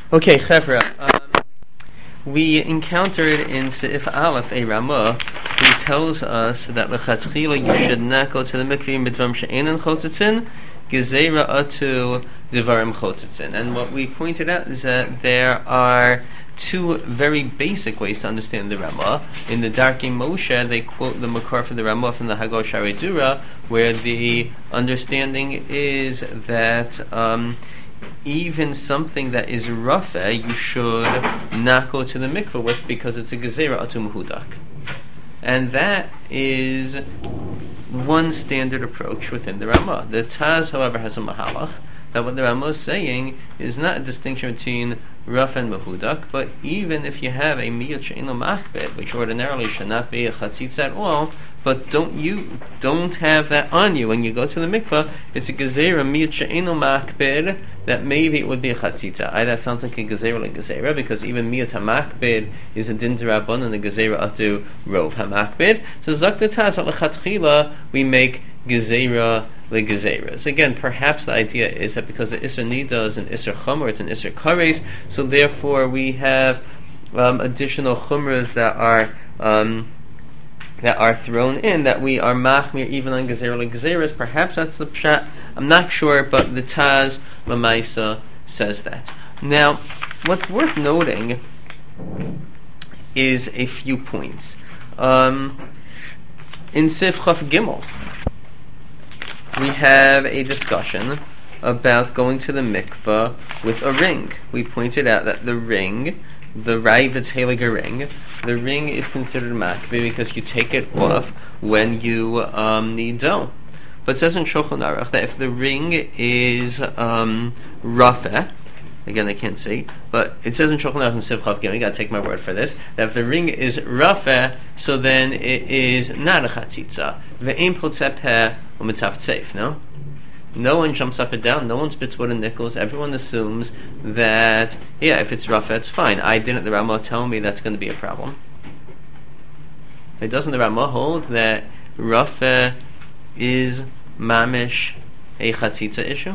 Okay, Chevra, we encountered in Seif Aleph a Ramah who tells us that L'chatchila you should not go to the mikveh midvarim she'enin chotzitzin, gezerah atu devarim chotzitzin. And what we pointed out is that there are two very basic ways to understand the Ramah. In the Darkei Moshe, they quote the Makar for the Ramah from the Haggadah Shaarei Dura, where the understanding is that even something that is rafa, you should not go to the mikveh with because it's a gezerah atu mehudak. And that is one standard approach within the Ramah. The Taz, however, has a mahalach that what the Ramah is saying is not a distinction between Raf and Mehudak, but even if you have a miyut she'eino machbed, which ordinarily should not be a chatzitza at all, but don't have that on you when you go to the mikvah, it's a gezerah miyut she'eino machbed, that maybe it would be a chatzitza. That sounds like a gezerah like gezerah, because even miyut hamachbed is a din d'rabbanan and a gezerah atu rov hamachbed. So zak the taz al lechatchila we make gezerah legezeras. Again, perhaps the idea is that because the Isser Nida is an Isser Chumr, it's an Isser Kares, so therefore we have additional Chumras that are thrown in, that we are machmir even on gezerah legezeras. Perhaps that's the pshat. I'm not sure, but the Taz Lamaisa says that. Now, what's worth noting is a few points. In Sif Chaf Gimel, we have a discussion about going to the mikvah with a ring. We pointed out that the ring, the Raivitz Heilige ring, the ring is considered makbeh because you take it off when you need dough. But it says in Shulchan Aruch that if the ring is rafeh, again I can't see, but it says in Shulchan Aruch and Sif Chav Gimel, you gotta take my word for this, that if the ring is rafeh, so then it is not a chatzitza. Ve'im potzeh peh u'mitzav tzeif, no? No one jumps up and down, no one spits wood and nickels, everyone assumes that, yeah, if it's rafeh, it's fine. Didn't the Ramah tell me that's going to be a problem? Doesn't the Ramah hold that rafeh is mamish a chatzitza issue?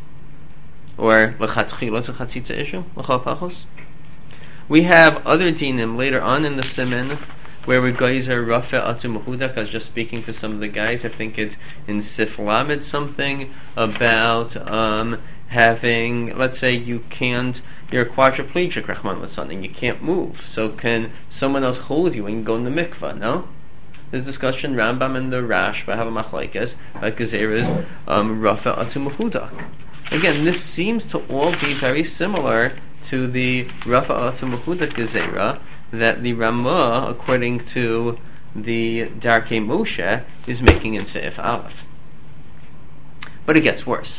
Or l'chatchila it's a chatzitza issue? L'chal pachos? We have other dinim later on in the siman where we geyser rafeh atu mehudak. I was just speaking to some of the guys, I think it's in Sif Lamed something about having, let's say you're quadriplegic, Rahman Lasan, and you can't move, so can someone else hold you and go in the mikvah, no? There's discussion, Rambam and the Rash, but have a machlekes, like gezeras rafeh atu mehudak. Again, this seems to all be very similar to the rafeh atu mehudak gezerah that the Ramah, according to the Darkei Moshe, is making in Seif Aleph. But it gets worse.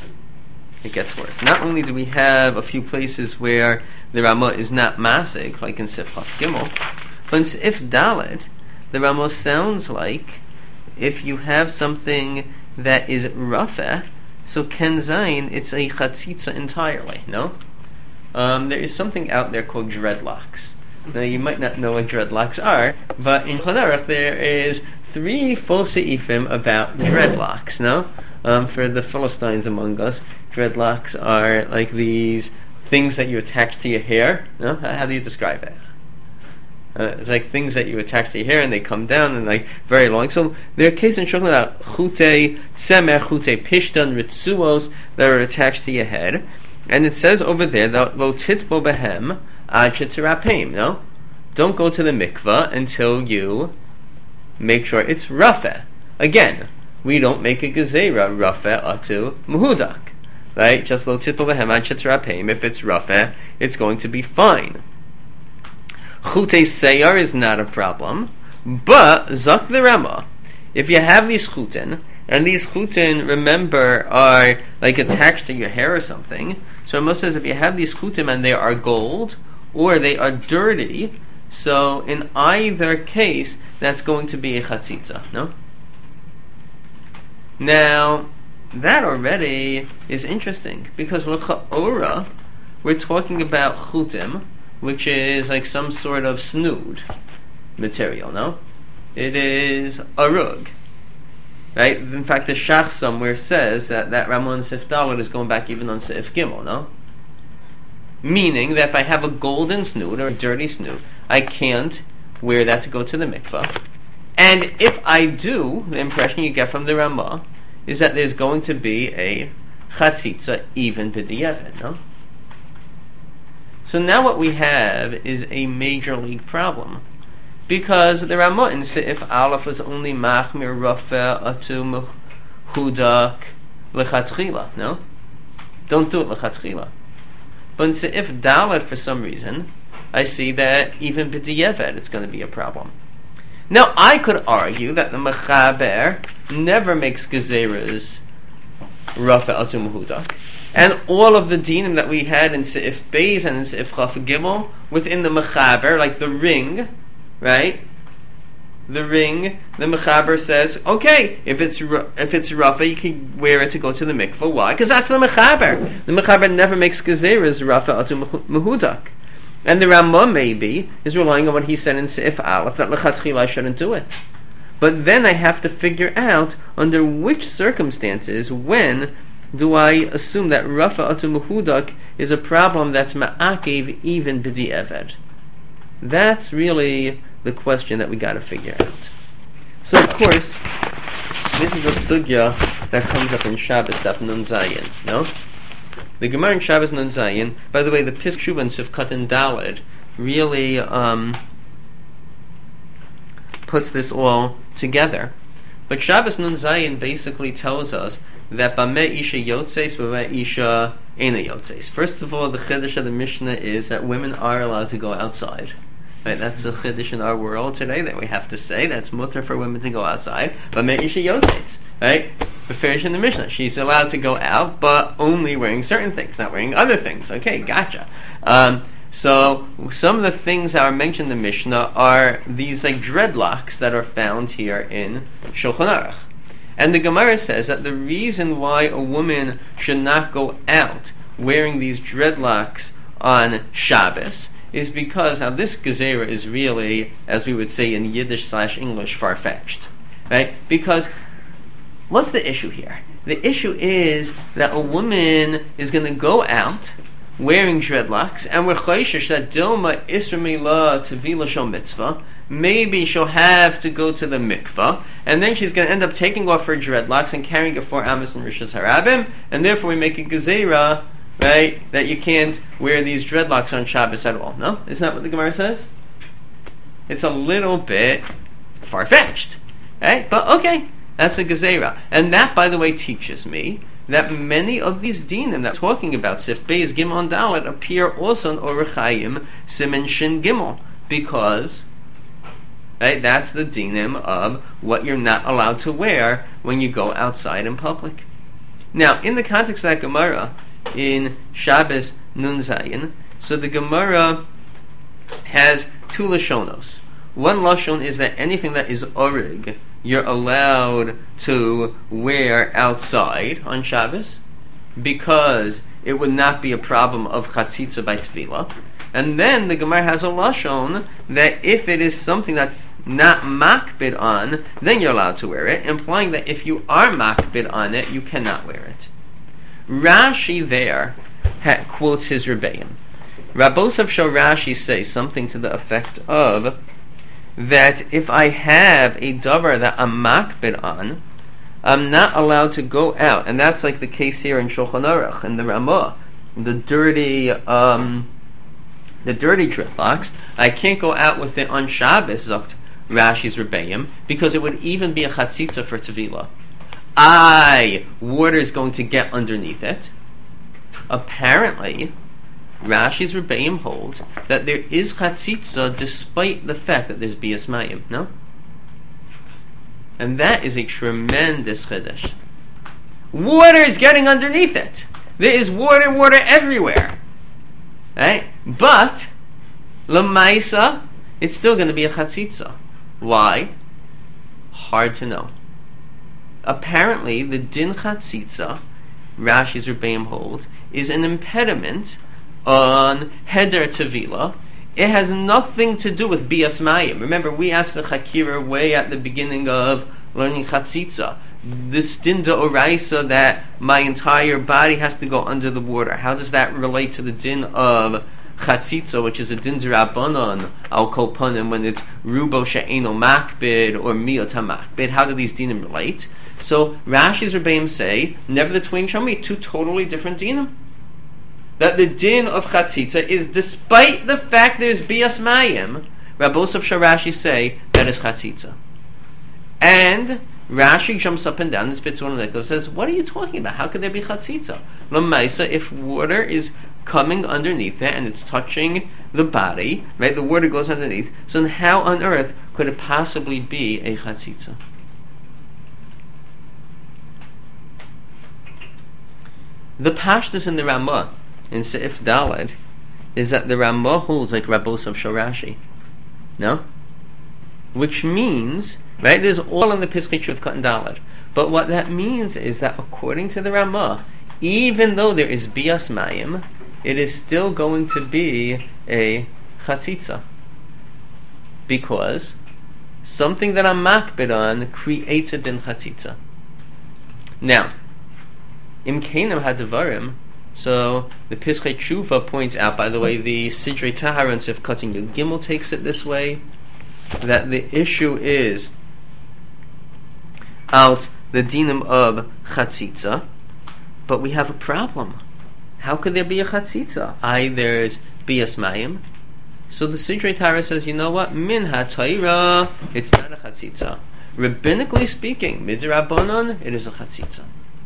Not only do we have a few places where the Ramah is not masig, like in Seif Chaf Gimel, but in Seif Daled, the Ramah sounds like if you have something that is rafeh, so Ken Zayin, it's a chatzitza entirely, no? There is something out there called dreadlocks. Now, you might not know what dreadlocks are, but in Shulchan Aruch there is 3 full seifim about dreadlocks, no? For the Philistines among us, dreadlocks are like these things that you attach to your hair, no? How do you describe it? It's like things that you attach to your hair and they come down and like very long. So there are cases in Shulchan about chute tzemech, chute pishtan, ritzuos that are attached to your head. And it says over there that lo titbo behem ad shetirapim, no? Don't go to the mikvah until you make sure it's rafeh. Again, we don't make a gezerah rafeh atu mehudak. Right? Just lo titbo behem ad shetirapim. If it's rafeh, it's going to be fine. Chutei seyar is not a problem, but zak the Ramah, if you have these chutin, and these chutin, remember, are like attached to your hair or something, so Ramah says if you have these chutin and they are gold, or they are dirty, so in either case, that's going to be a chatzitza, no? Now, that already is interesting, because l'cha'ora, we're talking about chutim, which is like some sort of snood material, no? It is arug. Right? In fact, the Shach somewhere says that Ramon Sif Dalet is going back even on Sif Gimel, no? Meaning that if I have a golden snoot or a dirty snoot, I can't wear that to go to the mikvah. And if I do, the impression you get from the Ramah is that there's going to be a chatzitza even b'diavad, no? So now what we have is a major league problem. Because the Ramah in Seif Aleph was only machmir rafeh atu mehudak lechatchila, no? Don't do it lechatchila. But in Seif Dalet, for some reason, I see that even b'diavad it's going to be a problem. Now, I could argue that the Mechaber never makes gezeras rafeh atu mehudak. And all of the dinim that we had in Seif Beis and in Seif Chaf Gimel within the Mechaber, like the ring, right? The ring, the Mechaber says, okay, if it's rafeh, you can wear it to go to the mikvah. Why? Because that's the Mechaber. The Mechaber never makes gezeras rafeh atu mehudak. And the Ramah maybe is relying on what he said in Seif Aleph, that lechatchila I shouldn't do it. But then I have to figure out under which circumstances, when do I assume that rafeh atu mehudak is a problem that's ma'akev even b'di'eved? That's really the question that we got to figure out. So of course, this is a sugya that comes up in Shabbos Daf Nun Zayin, no? The Gemara in Shabbos Nun Zayin, by the way, the Pisk Shuba and Sifkat and Daled really puts this all together. But Shabbos Nun Zayin basically tells us that Bameh Isha Yotzeis, Bameh Isha Eina Yotzeis. First of all, the Chiddush of the Mishnah is that women are allowed to go outside. Right? That's the Chiddush in our world today that we have to say. That's mutter for women to go outside. Bameh Isha Yotzeis. Right? Beferish in the Mishnah. She's allowed to go out, but only wearing certain things, not wearing other things. Okay, gotcha. So some of the things that are mentioned in the Mishnah are these like dreadlocks that are found here in Shulchan Aruch. And the Gemara says that the reason why a woman should not go out wearing these dreadlocks on Shabbos is because now this gezerah is really, as we would say in Yiddish/English, far-fetched, right? Because what's the issue here? The issue is that a woman is going to go out wearing dreadlocks, and we're chayshish that Dilma Isra Milah Tevila Shel Mitzvah. Maybe she'll have to go to the mikvah, and then she's going to end up taking off her dreadlocks and carrying it for Amos and Rishas Harabim, and therefore we make a gezerah, right, that you can't wear these dreadlocks on Shabbos at all. No? Isn't that what the Gemara says? It's a little bit far-fetched, right? But okay, that's a gezerah. And that, by the way, teaches me that many of these dinim that we're talking about, Sif Beis Gimel and Dalet, appear also in Orach Chaim Siman Shin Gimel, because right, that's the dinim of what you're not allowed to wear when you go outside in public. Now, in the context of that Gemara in Shabbos Nun Zayin, so the Gemara has two lashonos. One lashon is that anything that is orig, you're allowed to wear outside on Shabbos because it would not be a problem of chatzitza by tefillah. And then the Gemara has a lashon that if it is something that's not makbid on, then you're allowed to wear it, implying that if you are makbid on it, you cannot wear it. Rashi there quotes his Rebbeim. Rabbosav Shal Rashi says something to the effect of that if I have a davar that I'm makbid on, I'm not allowed to go out, and that's like the case here in Shulchan Aruch and the Ramah, the dirty dreadlocks. I can't go out with it on Shabbos, Zokt Rashi's Rebbeim, because it would even be a chatzitza for tevilah. Water is going to get underneath it. Apparently, Rashi's Rebbeim holds that there is chatzitza despite the fact that there's bias mayim, no? And that is a tremendous chiddush. Water is getting underneath it. There is water everywhere. Right? But, l'maisa, it's still going to be a chatzitza. Why? Hard to know. Apparently, the din chatzitza, Rashi's Rebbeim hold, is an impediment on heder tevila. It has nothing to do with bias mayim. Remember, we asked the Chakira way at the beginning of learning chatzitza this din d'oraisa that my entire body has to go under the water, how does that relate to the din of chatzitza, which is a din d'Rabbanan al kol panim, when it's rubo she'eno makbid or miot hamakbid? How do these dinim relate? So Rashi's Rebbeim say, never the twain shall meet, two totally different dinim. That the din of chatzitza is, despite the fact there's bias mayim, Rabbosov Sharashi say that is chatzitza. And Rashi jumps up and down and spits on the says, what are you talking about? How could there be chatzitza? L'maisa, if water is coming underneath it and it's touching the body, right? The water goes underneath. So then how on earth could it possibly be a chatzitza? The pashtus in the Ramah in Seif Daled is that the Ramah holds like Rabbosov Sharashi. No? Which means, right, there's all in the Pischei Truth Cut and Daled. But what that means is that according to the Ramah, even though there is bias mayim, it is still going to be a chatzitza. Because something that I'm makbid on creates a din chatzitza. Now, Im Kenim Hadavarim, so the Pischei Tshuva points out, by the way, the Sidrei Tahara and Sif Cutting Yud Gimel takes it this way, that the issue is out the dinim of chatzitza, but we have a problem. How could there be a chatzitza? There's bias mayim. So the Sidrei Tahara says, you know what? Min ha-Torah, it's not a chatzitza. Rabbinically speaking, midrabanan, it is a chatzitza.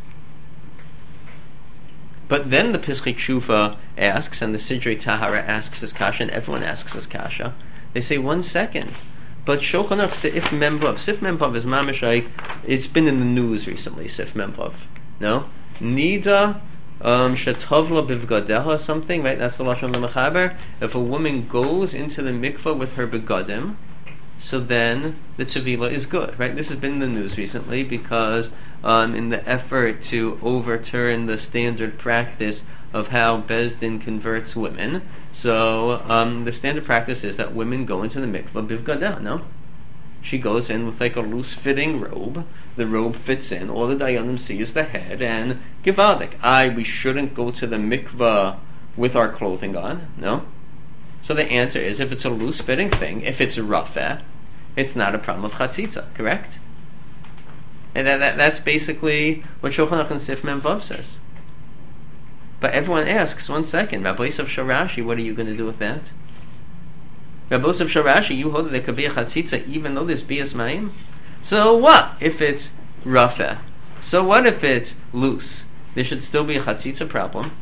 But then the Pischei Tshuva asks, and the Sidrei Tahara asks this kasha, and everyone asks this kasha. They say, 1 second. But Shulchan Aruch Sif Memvav is mamish, it's been in the news recently, Sif Memvav. No? Nida Shatovla Bivgadeha something, right? That's the Lashon L'Mechaber. If a woman goes into the mikvah with her begadim, so then the tevila is good, right? This has been in the news recently because in the effort to overturn the standard practice of how Beis Din converts women, so the standard practice is that women go into the mikvah bivgadah, no? She goes in with like a loose-fitting robe. The robe fits in. All the dayanim see is the head, and givaldik. We shouldn't go to the mikvah with our clothing on, no? So the answer is, if it's a loose-fitting thing, if it's rafeh, it's not a problem of chatzitza, correct? And that's basically what Shulchan Aruch and Sif Memvav says. But everyone asks, 1 second, Rabbi Yosef Sharashi, what are you going to do with that? Rabbi Yosef Sharashi, you hold that there could be a chatzitza even though there's bias mayim? So what if it's rafeh? So what if it's loose? There should still be a chatzitza problem.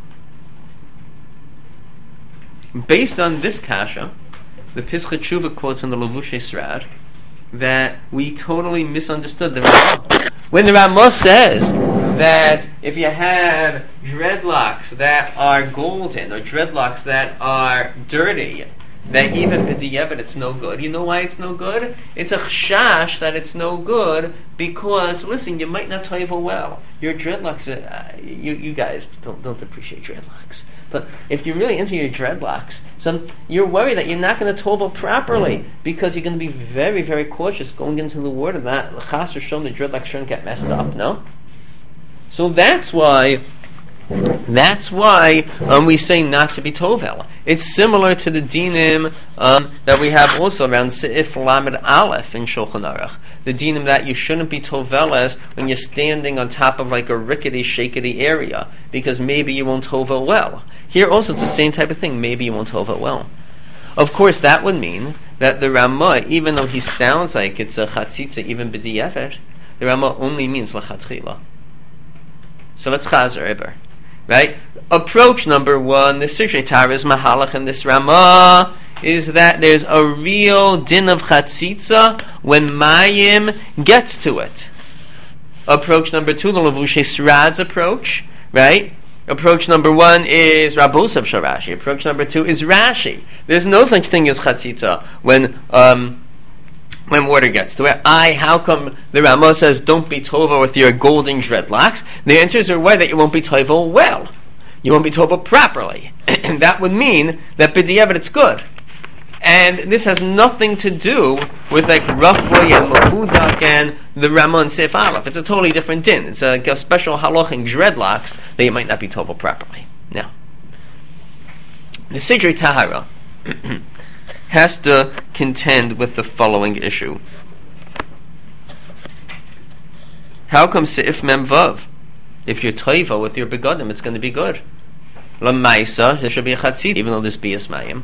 Based on this kasha, the Pischei Tshuva quotes in the Levushei Srad that we totally misunderstood the Ramah. When the Ramah says that if you have dreadlocks that are golden or dreadlocks that are dirty, that even b'diavad it's no good. You know why it's no good? It's a chashash that it's no good because, listen, you might not toivel well. Your dreadlocks, you guys don't appreciate dreadlocks. But if you're really into your dreadlocks, so you're worried that you're not going to tovel properly because you're going to be very, very cautious going into the water. That chas or shon, the dreadlocks shouldn't get messed up, no? So that's why we say not to be tovel. It's similar to the dinim that we have also around Seif Lamed Aleph in Shulchan Aruch. The dinim that you shouldn't be toveles when you're standing on top of like a rickety, shakety area because maybe you won't tovel well. Here also it's the same type of thing. Maybe you won't tovel well. Of course, that would mean that the Ramah, even though he sounds like it's a chatzitza, even b'diavad, the Ramah only means l'chatchila. So let's chazer iber. Right? Approach number one, the Sidrei Tahara's mahalach in this Ramah is that there's a real din of chatzitza when mayim gets to it. Approach number two, the Levushei Srad's approach, right? Approach number one is Rabbosov Sharashi. Approach number two is Rashi. There's no such thing as chatzitza when water gets to it. How come the Ramah says don't be tova with your golden dreadlocks? The answer is why that you won't be tova well. You won't be tova properly. And that would mean that b'diavad it's good. And this has nothing to do with like Rafoi and Mahudak and the Ramah and Seif Aleph. It's a totally different din. It's like a special halach in dreadlocks that you might not be told properly. Now, the Sidrei Tahara has to contend with the following issue. How come Seif Mem Vav? If you're toiva with your begadim, it's going to be good. Lamaisa, there should be a chatzit, even though there's bias mayim.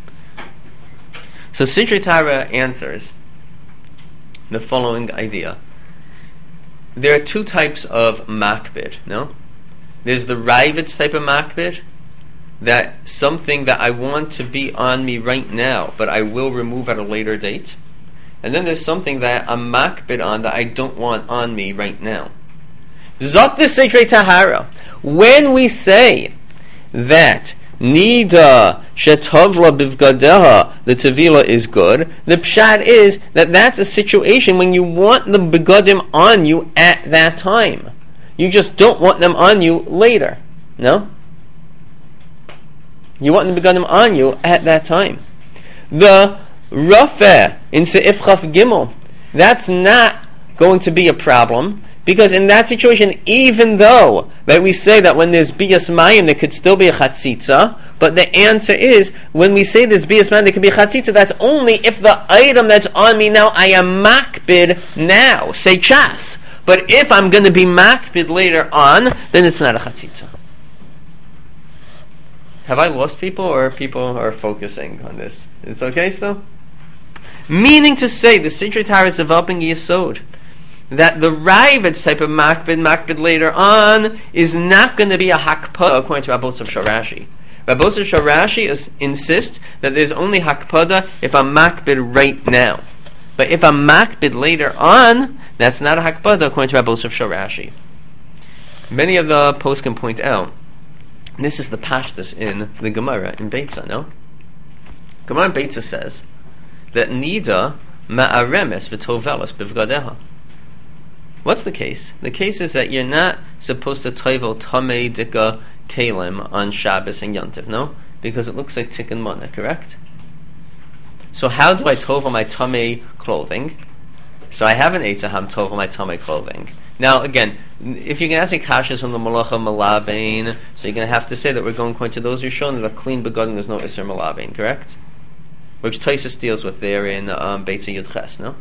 So Sidrei Tahara answers the following idea. There are two types of makbid, no? There's the Raivitz type of makbid, that something that I want to be on me right now, but I will remove at a later date. And then there's something that I'm makbid on that I don't want on me right now. Zot the Sidrei Tahara. When we say that Nida shetovla bivgadeha, the tevila is good, the pshat is that that's a situation when you want the begadim on you at that time. You just don't want them on you later. No? You want the begadim on you at that time. The rafeh in Seif Chaf Gimel, that's not going to be a problem, because in that situation, even though that we say that when there's bias mayim there could still be a chatzitza, but the answer is when we say there's bias mayim there could be a chatzitza, that's only if the item that's on me now I am makbid now, say chas. But if I'm going to be makbid later on, then it's not a chatzitza. Have I lost people, or people are focusing on this? It's okay still? Meaning to say, the Sidrei Tahara is developing yesod that the Raivitz type of makbid later on is not going to be a hakpada according to Rabbosov Sharashi. Rabbosov Sharashi insists that there's only hakpada if I'm makbid right now. But if I'm makbid later on, that's not a hakpada according to Rabbosov Sharashi. Many of the poskim point out, this is the pashtus in the Gemara in Beitza, no? Gemara in Beitza says that nida ma'aremes v'tovelas bivgadeha. What's the case? The case is that you're not supposed to toivel tamei dika kalim on Shabbos and Yontif, no? Because it looks like tikkun mana, correct? So how do I tovel my tamei clothing? So I have an eitzaham tovel my tamei clothing. Now again, if you can ask me kashas from the malacha malavein, so you're going to have to say that we're going according to those who've shown that a clean begadim there's no iser malavein, correct? Which Taisus deals with there in Beitza Yud Ches, no?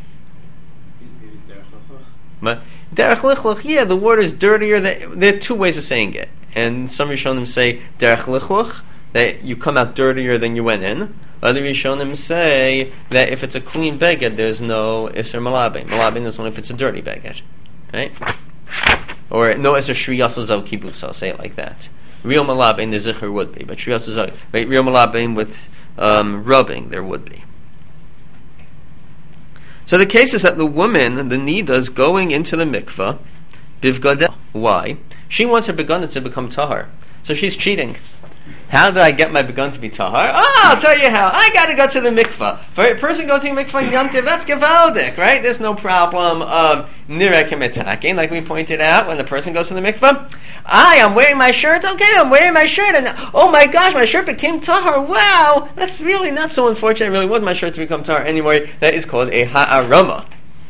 But derech lichluch, yeah, the water is dirtier. There are two ways of saying it, and some Rishonim say derech lichluch, that you come out dirtier than you went in. Other Rishonim say that if it's a clean beged, there's no iser malabein. Malabein is only if it's a dirty beged, right? Or no iser shriyas zav kibusa. Say it like that. Real malabein the zikr would be, but shriyas zav, right? Real malabein with rubbing there would be. So the case is that the woman, the nida, is going into the mikveh, bivgadeh. Why? She wants her begun to become tahar. So she's cheating. How did I get my begun to be tahar? I'll tell you how. I got to go to the mikveh. For a person going to the mikveh in Yontif, that's gevaldik, right? There's no problem of nirek and like we pointed out when the person goes to the mikveh. I'm wearing my shirt. Okay, I'm wearing my shirt, and oh my gosh, my shirt became tahar. Wow, that's really not so unfortunate. It really was my shirt to become tahar anyway. That is called a ha'arama.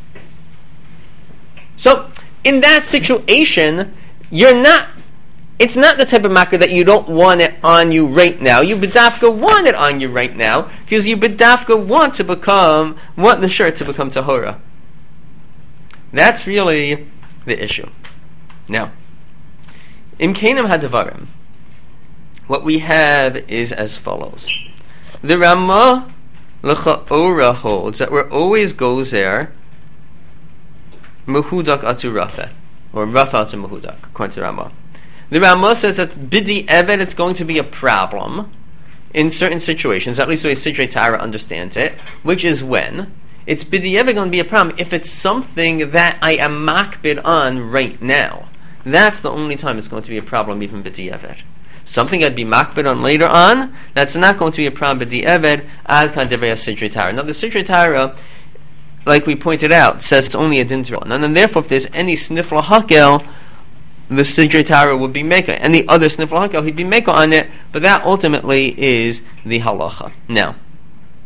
So in that situation, it's not the type of makar that you don't want it on you right now. You bedafka want it on you right now because you bedafka want the shirt to become tahora. That's really the issue. Now, in Kainam Hadavarim, what we have is as follows. The Ramah L'cha'ora holds that where always goes there Mehudak atu Rafa, or Rafa atu Mehudak, according to Ramah. The Ramah says that bidi eved, it's going to be a problem in certain situations, at least the way Sidrei Tahara understands it, which is when it's bidi eved going to be a problem if it's something that I am makbid on right now. That's the only time it's going to be a problem, even bidi eved. Something I'd be makbid on later on, that's not going to be a problem bidi eved, ad kan devrei Sidrei Tahara. Now the Sidrei Tahara, like we pointed out, says it's only a din to run, and then therefore if there's any snifla hakel, the Sidrei Tahara would be meka. Any other snifla hakel, he'd be meka on it, but that ultimately is the halacha. Now,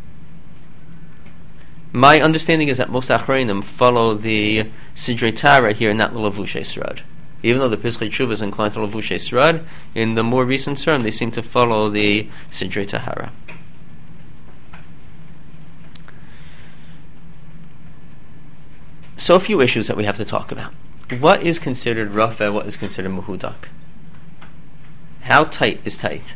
My understanding is that most Achronim follow the Sidrei Tara here, not the Lavushay Srad. Even though the Pischei Tshuva is inclined to Lavushay Srad, in the more recent term they seem to follow the Sidrei Tahara. So a few issues that we have to talk about. What is considered Rafa? What is considered Mehudak? How tight is tight?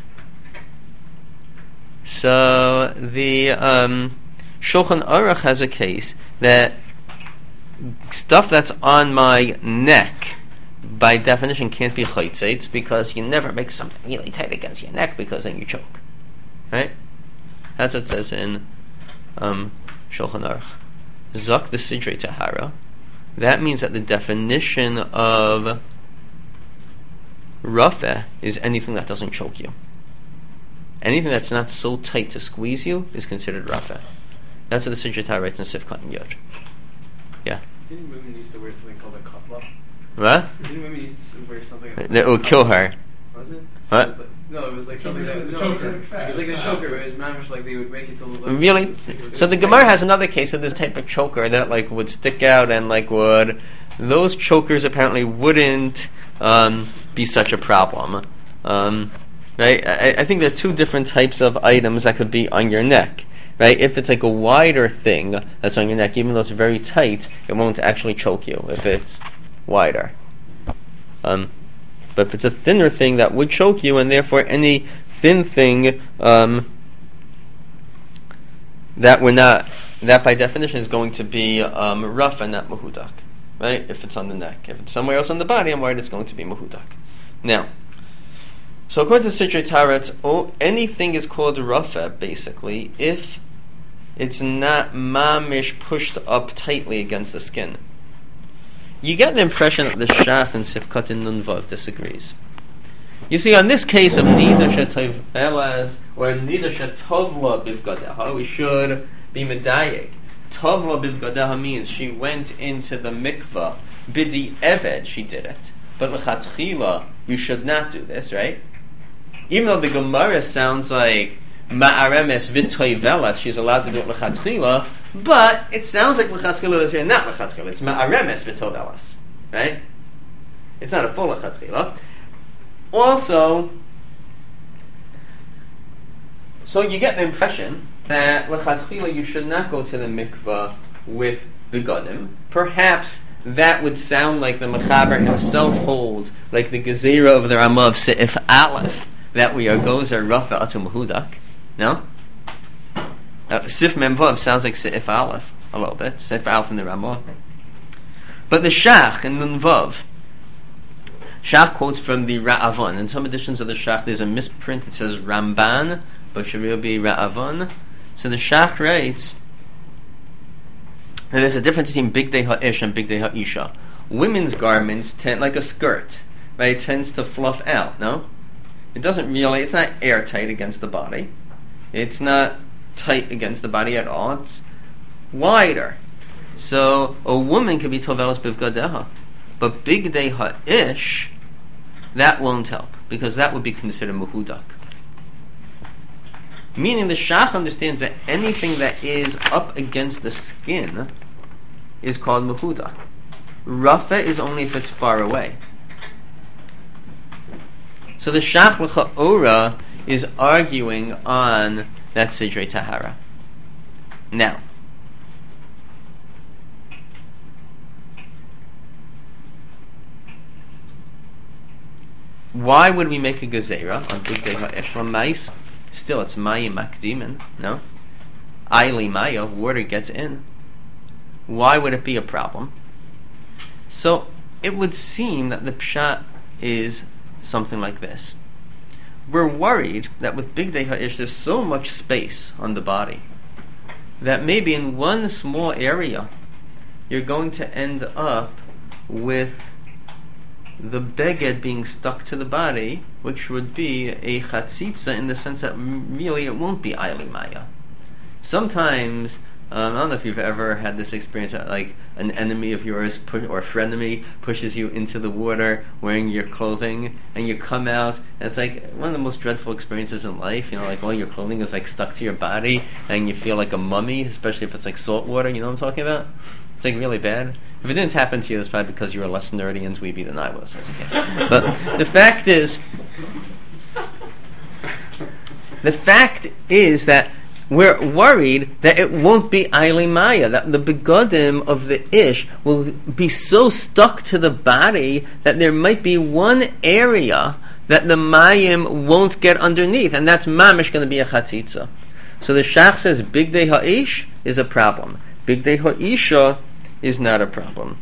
So the Shulchan Aruch has a case that stuff that's on my neck, by definition, can't be chaytzeitz, because you never make something really tight against your neck, because then you choke. Right? That's what it says in Shulchan Aruch. Zak the Sidrei Tahara. That means that the definition of Rafa is anything that doesn't choke you. Anything that's not so tight to squeeze you is considered Rafa. That's what the Sidrei Tahara writes in Sifkat and Yod. Yeah. Didn't women used to wear something called a kapla? What? Didn't women used to wear something that would kill her. Was it? What? No, it was like something that... No, it was like a choker. It was mamish, like they would make it to look... Really? So the Gemara has another case of this type of choker that like would stick out and like would... Those chokers apparently wouldn't be such a problem. Right? I think there are two different types of items that could be on your neck. Right? If it's like a wider thing that's on your neck, even though it's very tight, it won't actually choke you if it's wider. But if it's a thinner thing, that would choke you, and therefore any thin thing that by definition is going to be rough and not mehudak, right? If it's on the neck. If it's somewhere else on the body, I'm worried it's going to be mehudak. Now, so according to Sidrei Tara, anything is called rafa, basically, if it's not mamish pushed up tightly against the skin. You get the impression that the Shach and Sifkat and Nunvav disagrees. You see, on this case of Nida Shetavlas or Nida Shetovla Bivgadeha, we should be medayek. Tovla Bivgadeha means she went into the mikvah. Bidi Eved, she did it. But L'chatchila, you should not do this, right? Even though the Gemara sounds like Ma'aremes V'toivelas, she's allowed to do it L'chatchila, but it sounds like L'chatchila is here, not L'chatchila. It's Ma'aremes V'toivelas, right? It's not a full L'chatchila. Also, so you get the impression that L'chatchila you should not go to the mikvah with begadim. Perhaps that would sound like the Mechaber himself holds, like the Gezerah of the Ramah of Se'if Aleph, that we are gozer Rafa Atu Mehudak. No? Sif Memvav sounds like Se'if Aleph a little bit. Se'if Aleph in the Ramah. But the Shach in Nunvav, Shach quotes from the Ra'avon. In some editions of the Shach there's a misprint. It says Ramban, but should really be Ra'avon. So the Shach writes, and there's a difference between Bigdei Ha'ish and Bigdei Ha'isha. Women's garments tend, like a skirt, right, tends to fluff out, no? It doesn't really, it's not airtight against the body. It's not tight against the body at all. It's wider. So a woman can be tovelas bivgadeha. But Bigdei Ha'ish, that won't help, because that would be considered mehudak. Meaning the Shach understands that anything that is up against the skin is called mehudak. Rafa is only if it's far away. So the Shach L'cha'ora is arguing on that Sidrei Tahara. Now, why would we make a gezerah on Bigdei Ha'ish L'mais? Still, it's Mayim Makdimin, no? Aili Maya, water gets in. Why would it be a problem? So, it would seem that the Pshat is something like this. We're worried that with Bigdei Ha'ish there's so much space on the body that maybe in one small area you're going to end up with the beged being stuck to the body, which would be a chatzitza in the sense that really it won't be Aili Maya. Sometimes I don't know if you've ever had this experience that, like, an enemy of yours or a frenemy pushes you into the water wearing your clothing, and you come out, and it's like one of the most dreadful experiences in life. You know, like all your clothing is like stuck to your body, and you feel like a mummy, especially if it's like salt water. You know what I'm talking about? It's like really bad. If it didn't happen to you, it's probably because you were less nerdy and dweeby than I was as a kid. But the fact is that we're worried that it won't be Eili Maya, that the begodim of the ish will be so stuck to the body that there might be one area that the mayim won't get underneath, and that's mamish going to be a chatzitza. So the Shach says bigdei ha'ish is a problem. Bigdei ha'isha is not a problem.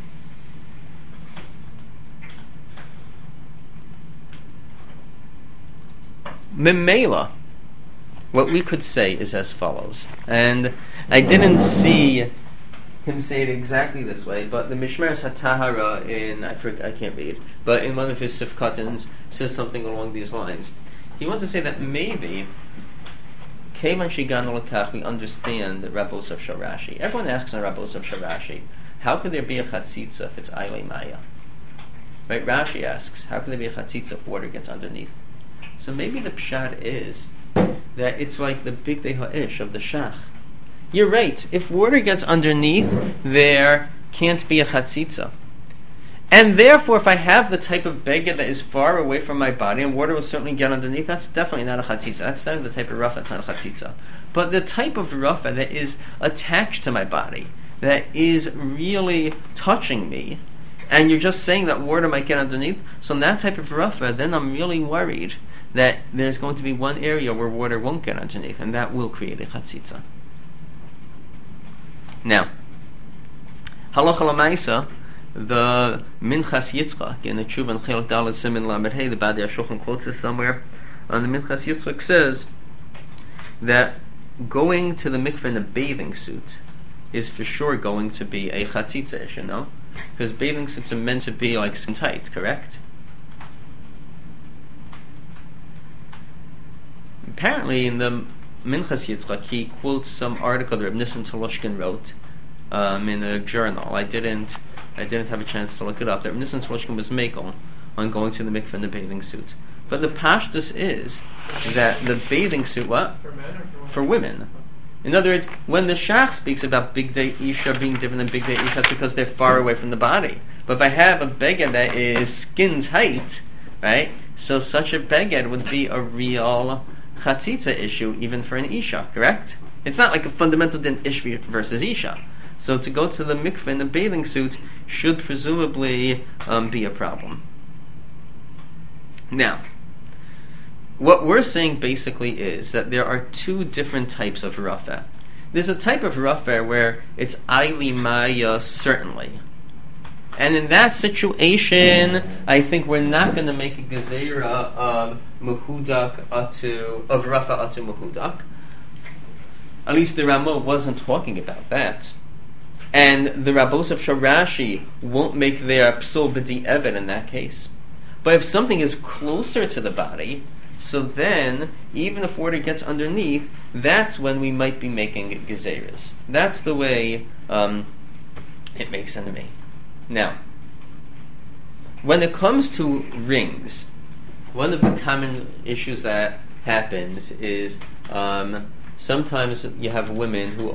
Memela, what we could say is as follows, and I didn't see him say it exactly this way, but the Mishmeres HaTahara I can't read, but in one of his Sifkatins says something along these lines. He wants to say that maybe Kevan Shiganu Lakach, we understand the Rabbos of Sharashi. Everyone asks on Rabbos of Sharashi, how could there be a chatzitza if it's Eili Maya? Right? Rashi asks, how could there be a chatzitza if water gets underneath? So maybe the pshat is that it's like the bigdei ha'ish of the Shach. You're right. If water gets underneath, there can't be a chatzitza. And therefore, if I have the type of beged that is far away from my body, and water will certainly get underneath, that's definitely not a chatzitza. That's not the type of rafa, that's not a chatzitza. But the type of rafa that is attached to my body, that is really touching me, and you're just saying that water might get underneath, so in that type of rafa, then I'm really worried that there's going to be one area where water won't get underneath, and that will create a chatzitza. Now, halacha l'maisa, the Minchas Yitzchak in the Tshuva Chelik Dalet Simin Lamed Hey, the Badei HaShulchan quotes this somewhere. On the Minchas Yitzchak says that going to the mikveh in a bathing suit is for sure going to be a chatzitza issue, no? Because bathing suits are meant to be like skin tight, correct? Apparently, in the Minchas Yitzchak, he quotes some article that Reb Nissen Tolushkin wrote in a journal. I didn't have a chance to look it up. That Reb Nissen Tolushkin was makel on going to the mikveh in the bathing suit. But the pashtus is that the bathing suit, what? For men or for women? For women. In other words, when the Shach speaks about bigdei isha being different than bigdei isha, it's because they're far away from the body. But if I have a beged that is skin tight, right? So such a beged would be a real chatzitza issue even for an isha, correct? It's not like a fundamental din ish versus isha. So to go to the mikveh in a bathing suit should presumably be a problem. Now, what we're saying basically is that there are two different types of rafa. There's a type of rafa where it's Eili Maya, certainly. And in that situation, I think we're not going to make a gezerah of muhudak of rafa atu muhudak. At least the Rama wasn't talking about that. And the Rabbos of Sharashi won't make their psul b'di'evet in that case. But if something is closer to the body, so then, even if water gets underneath, that's when we might be making gezerahs. That's the way it makes sense to me. Now, when it comes to rings, one of the common issues that happens is sometimes you have women who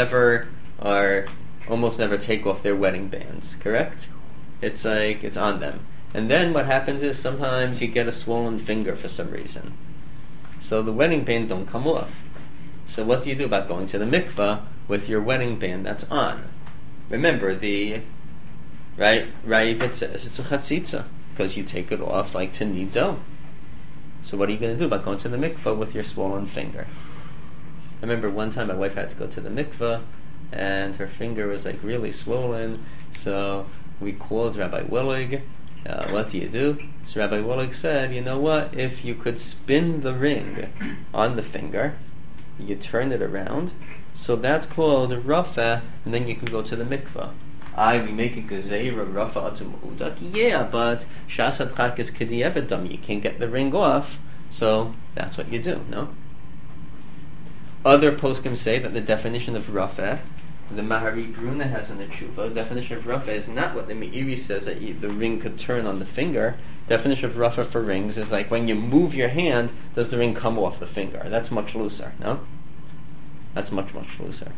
almost never take off their wedding bands, correct? It's like, it's on them. And then what happens is sometimes you get a swollen finger for some reason. So the wedding band don't come off. So what do you do about going to the mikveh with your wedding band that's on? Remember, the Ravid says it's a chatzitza, because you take it off like to knead dough. So what are you going to do about going to the mikveh with your swollen finger? I remember one time my wife had to go to the mikveh, and her finger was like really swollen, so we called Rabbi Willig. What do you do? So Rabbi Willig said, you know what, if you could spin the ring on the finger, you turn it around, so that's called rafa, and then you can go to the mikveh. We make a gezerah rafa atu muhudak, yeah, but shas hadchak is k'di'evet dam, you can't get the ring off, so that's what you do, no? Other poskim say that the definition of Rafeh, the Mahari Bruna has in the Tshuva, the definition of Rafeh is not what the Meiri says that the ring could turn on the finger. Definition of Rafeh for rings is like when you move your hand, does the ring come off the finger? That's much looser, no? That's much, much looser.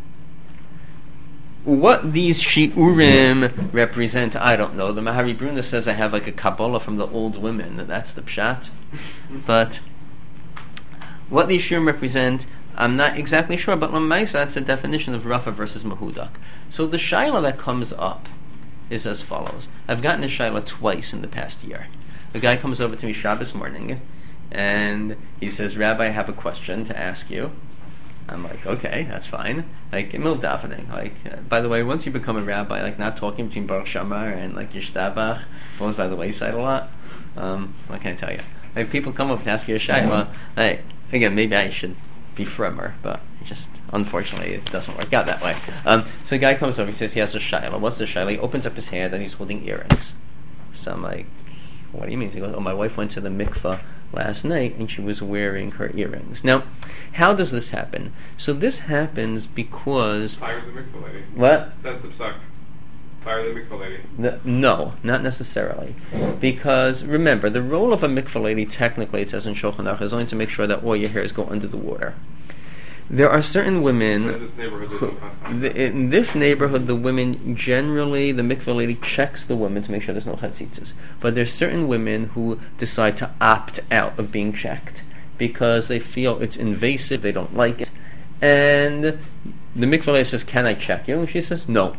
What these shiurim represent, I don't know. The Mahari Bruna says I have like a Kabbalah from the old women. That's the pshat. But what these shiurim represent, I'm not exactly sure. But Lamaisa, that's the definition of Rafa versus Mahudak. So the shaila that comes up is as follows. I've gotten a shaila twice in the past year. A guy comes over to me Shabbos morning, and he says, "Rabbi, I have a question to ask you." I'm like, okay, that's fine. Like, mil davening. Like, by the way, once you become a rabbi, like, not talking between Baruch Shamar and like Yishtabach falls by the wayside a lot. What can I tell you? Like, people come up and ask you a shayla. Like, again, maybe I should be firmer, but just unfortunately it doesn't work out that way. So a guy comes over, he says he has a shayla. What's the shayla? He opens up his hand and he's holding earrings. So I'm like, what do you mean? He goes, my wife went to the mikveh last night and she was wearing her earrings. Now, how does this happen? So this happens because... Fire the mikveh lady. What? That's the psak. Fire the mikveh lady. No, not necessarily. Because, remember, the role of a mikveh lady, technically, it says in Shulchan Aruch, is only to make sure that all your hairs go under the water. There are certain women... In this neighborhood, the women generally, the mikveh lady checks the women to make sure there's no chatzitzas. But there's certain women who decide to opt out of being checked because they feel it's invasive, they don't like it. And the mikveh lady says, "Can I check you?" And she says, "No."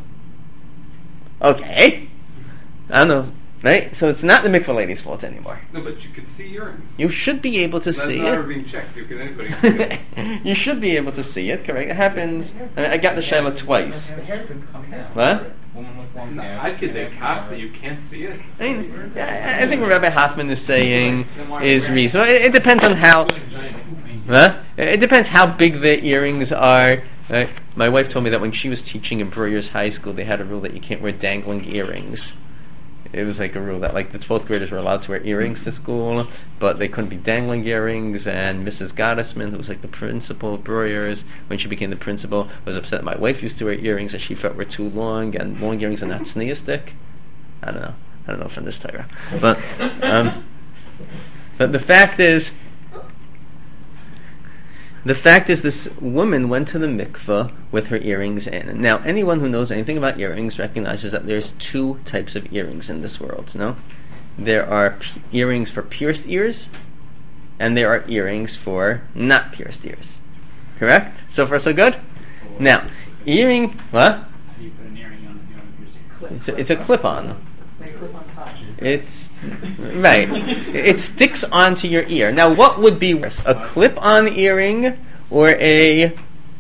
Okay. I don't know. Right? So it's not the mikveh lady's fault anymore. No, but you could see earrings. You should be able to see it. That's not being checked. You can anybody. You should be able to see it, correct? It happens. I got the shayla twice. The hair could come down. What? Woman with long hair. I could think half that you can't see it. I think what Rabbi Hoffman is saying is reasonable. It depends on how... Huh? It depends how big the earrings are. My wife told me that when she was teaching in Breuer's High School, they had a rule that you can't wear dangling earrings. It was like a rule that like the 12th graders were allowed to wear earrings to school, but they couldn't be dangling earrings. And Mrs. Gottesman, who was like the principal of Breuer's, when she became the principal, was upset that my wife used to wear earrings that she felt were too long, and long earrings are not sneastic. I don't know from this Torah. But the fact is, this woman went to the mikveh with her earrings in. Now, anyone who knows anything about earrings recognizes that there's two types of earrings in this world, no? There are earrings for pierced ears, and there are earrings for not pierced ears. Correct? So far, so good? Now, earring... What? How do you put an earring on? It's a clip-on. It's right. It sticks onto your ear. Now, what would be worse, a clip-on earring or a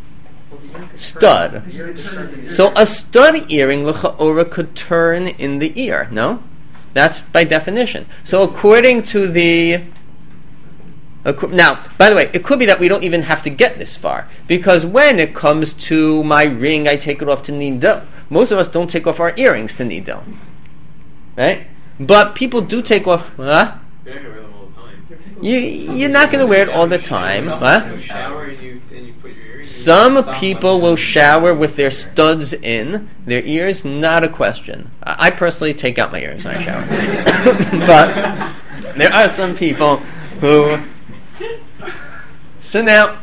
stud? So, a stud earring, l'cha'ora, could turn in the ear. No, that's by definition. So, according to the now, by the way, it could be that we don't even have to get this far, because when it comes to my ring, I take it off to nido. Most of us don't take off our earrings to nido, right? But people do take off. You're not going to wear them all the time. You're not going to wear it all the time. You shower and you put your earrings. Some people will shower with their studs in their ears. Not a question. I personally take out my earrings when I shower. But there are some people who. So now,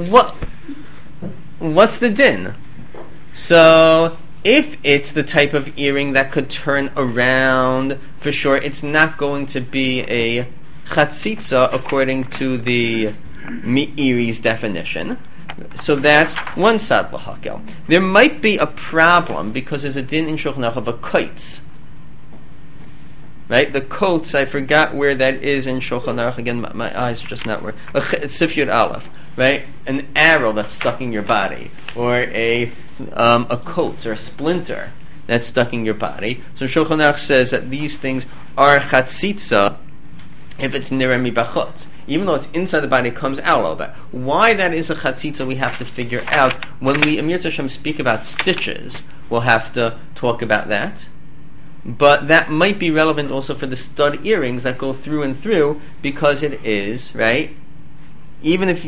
what's the din? So, if it's the type of earring that could turn around, for sure, it's not going to be a chatzitza according to the Meiri's definition. So that's one sad lahakel. There might be a problem because there's a din in Shulchan Aruch of a kites. Right? The coats, I forgot where that is in Shulchan Aruch. Again, my eyes are just not where. Sif Yud Aleph. Right? An arrow that's stuck in your body. Or a coat or a splinter that's stuck in your body. So Shulchan Aruch says that these things are chatzitza if it's nireh mibachutz. Even though it's inside the body, it comes out a little bit. Why that is a chatzitza, we have to figure out. When we, Amir Hashem, speak about stitches, we'll have to talk about that. But that might be relevant also for the stud earrings that go through and through, because it is, right? Even if you...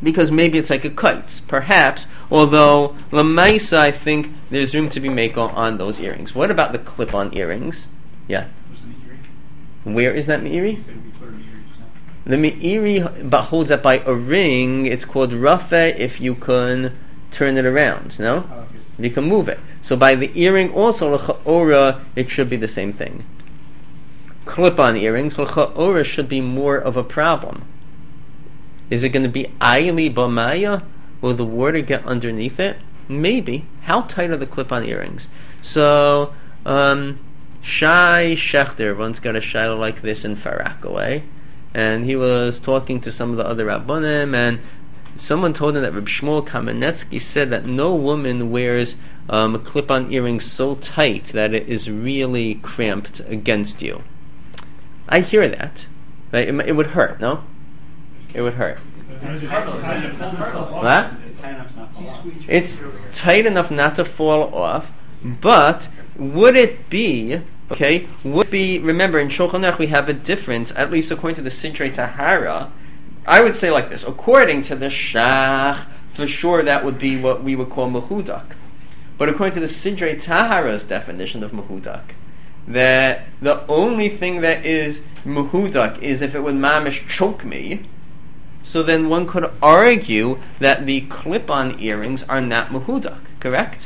because maybe it's like a kites, perhaps. Although lamaisa, I think there's room to be meko on those earrings. What about the clip-on earrings? Yeah. Was it an earring? Where is that You meiri? said we put an earring just now. The meiri but holds that by a ring. It's called rafe if you can turn it around. No, Oh, okay. you can move it. So by the earring also l'cha'ora, it should be the same thing. Clip-on earrings l'cha'ora should be more of a problem. Is it going to be ayli b'maya? Will the water get underneath it? Maybe. How tight are the clip-on earrings? So, Shai Schechter once got a shiloh like this in Farakaway, and he was talking to some of the other Rabbanim, and someone told him that Reb Shmuel Kamenetsky said that no woman wears clip-on earrings so tight that it is really cramped against you. I hear that. Right? It would hurt, no? It would hurt. It's cardinal. It's actually full cardinal. What? It's tight enough to not fall off. It's tight enough not to fall off, but would it be, remember in Shulchan Aruch we have a difference, at least according to the Sidrei Tahara, I would say like this, according to the Shach, for sure that would be what we would call Mehudak. But according to the Sidrei Tahara's definition of Mehudak, that the only thing that is Mehudak is if it would mamish choke me. So then one could argue that the clip-on earrings are not mehudak, correct?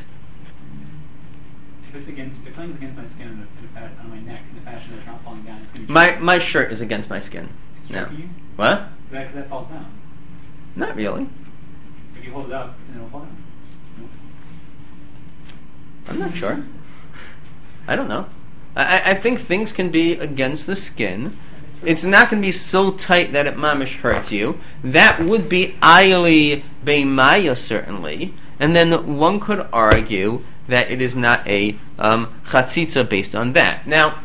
If something's against my skin on my neck in a fashion that's not falling down, it's going to be My shirt is against my skin. It's No. choking you? What? Because that falls down. Not really. If you hold it up, then it'll fall down. No. I'm not sure. I don't know. I think things can be against the skin. It's not going to be so tight that it mamish hurts you. That would be ayli beimaya certainly, and then one could argue that it is not a chatzitza based on that. Now,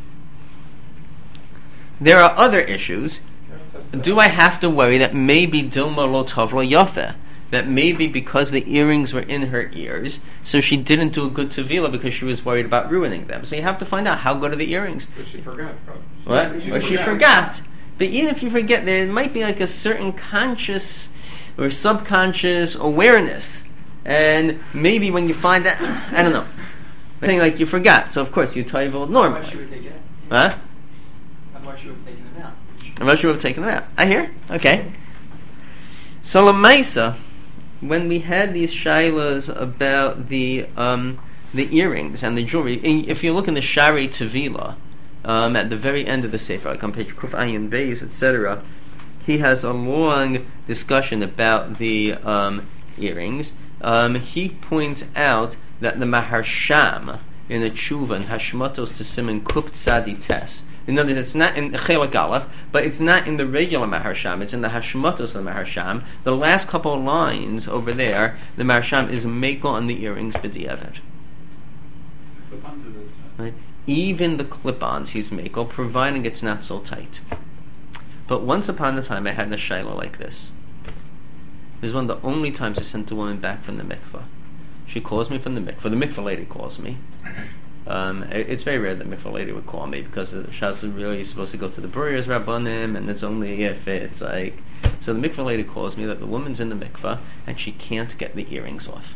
there are other issues. Do I have to worry that maybe Dilma lo tavla yafe? That maybe because the earrings were in her ears, so she didn't do a good tevila because she was worried about ruining them. So you have to find out how good are the earrings. But she forgot, probably. What? Or she forgot. But even if you forget, there might be like a certain conscious or subconscious awareness. And maybe when you find that, I don't know. I'm saying like you forgot, so of course you tevil normally. Otherwise she would take it out. Huh? Otherwise she would have taken them out. Unless you would have taken them out. I hear. Okay. So Lamaisa, when we had these shilas about the earrings and the jewelry, if you look in the Shari Tevila, at the very end of the Sefer, like on page Kuf Ayin Beis, etc., he has a long discussion about the earrings. He points out that the Maharsham in a Tshuva and Hashmatos to Siman Kuf Tzadi Tes. In other words, it's not in Chelak Aleph, but it's not in the regular Maharsham. It's in the Hashmatos of the Maharsham. The last couple of lines over there, the Maharsham is Meiko on the earrings b'di'evet. Clip-ons are those. Right? Even the clip-ons he's Meiko, providing it's not so tight. But once upon a time, I had a shaila like this. This is one of the only times I sent a woman back from the mikveh. She calls me from the mikveh. The mikveh lady calls me. It's very rare that mikveh lady would call me because the shas is really supposed to go to the Bruyers Rabbanim, and it's only if it's like. So the mikveh lady calls me that the woman's in the mikveh and she can't get the earrings off.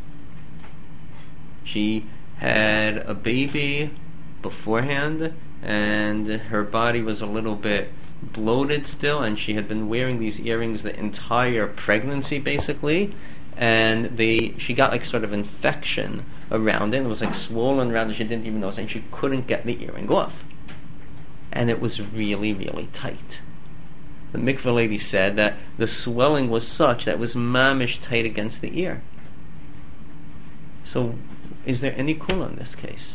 She had a baby beforehand, and her body was a little bit bloated still, and she had been wearing these earrings the entire pregnancy basically, and she got like sort of infection around it. It was like swollen around it. She didn't even know, and she couldn't get the earring off, and it was really, really tight. The mikveh lady said that the swelling was such that it was mamish tight against the ear. So, is there any kula in this case?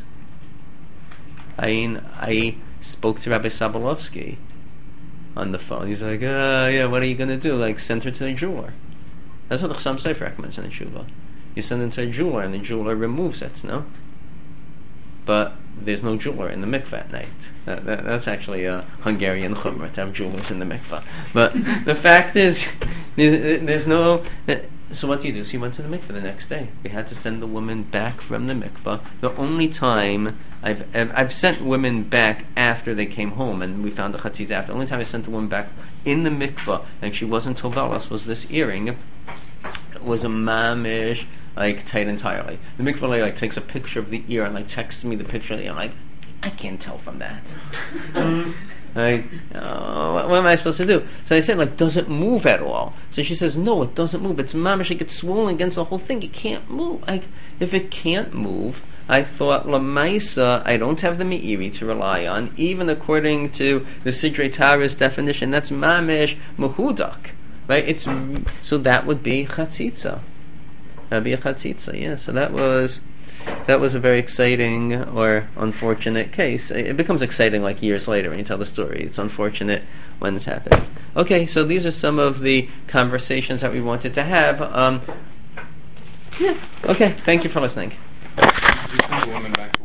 I spoke to Rabbi Sabalovsky on the phone. He's like, yeah, what are you going to do? Like, send her to the jeweler. That's what the Chassam Sofer recommends in a tshuva. You send them to a jeweler, and the jeweler removes it, no? But there's no jeweler in the mikveh at night. That's actually a Hungarian chumrah to have jewelers in the mikveh. But the fact is, there's no. So what do you do? So he went to the mikveh the next day. We had to send the woman back from the mikveh. The only time I've sent women back after they came home and we found the chatzitza after. The only time I sent the woman back in the mikveh and she wasn't tovalas was this earring. It was a mamish, like, tight entirely. The mikveh lady, like, takes a picture of the ear and, like, texts me the picture of the ear. I'm like, I can't tell from that. Like, what am I supposed to do? So I said, like, does it move at all? So she says, no, it doesn't move. It's mamish, like, it's swollen against the whole thing. It can't move. Like, if it can't move, I thought, Lamaisa, I don't have the me'iri to rely on. Even according to the Sidrei Tara's definition, that's mamish mahudak. Right? So that would be chatzitza. That'd be a chatzitza, yeah. So that was a very exciting or unfortunate case. It becomes exciting like years later when you tell the story. It's unfortunate when this happens. Okay, so these are some of the conversations that we wanted to have. Yeah. Okay, thank you for listening. You send the woman back to